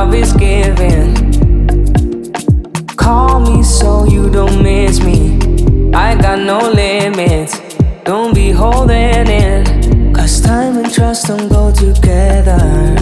love is giving. Call me so you don't miss me. I got no limits, don't be holding in. Cause time and trust don't go together.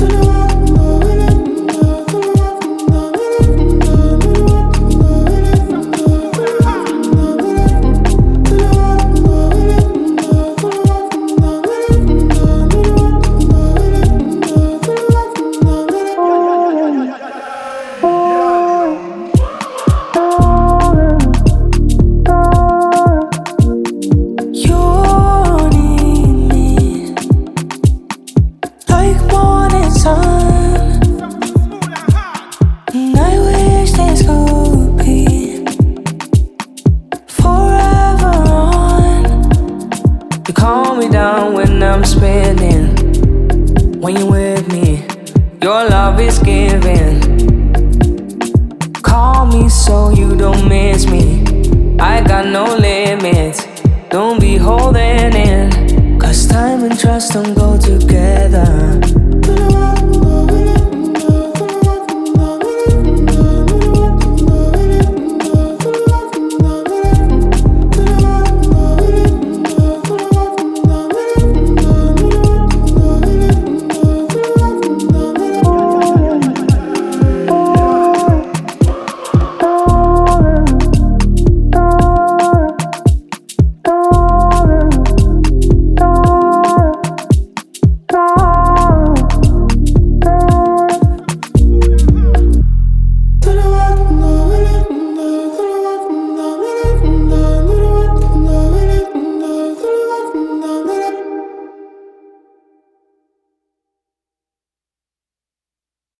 You calm me down when I'm spinning. When you're with me, your love is giving. Call me so you don't miss me. I got no limits, don't be holding in. Cause time and trust don't go together.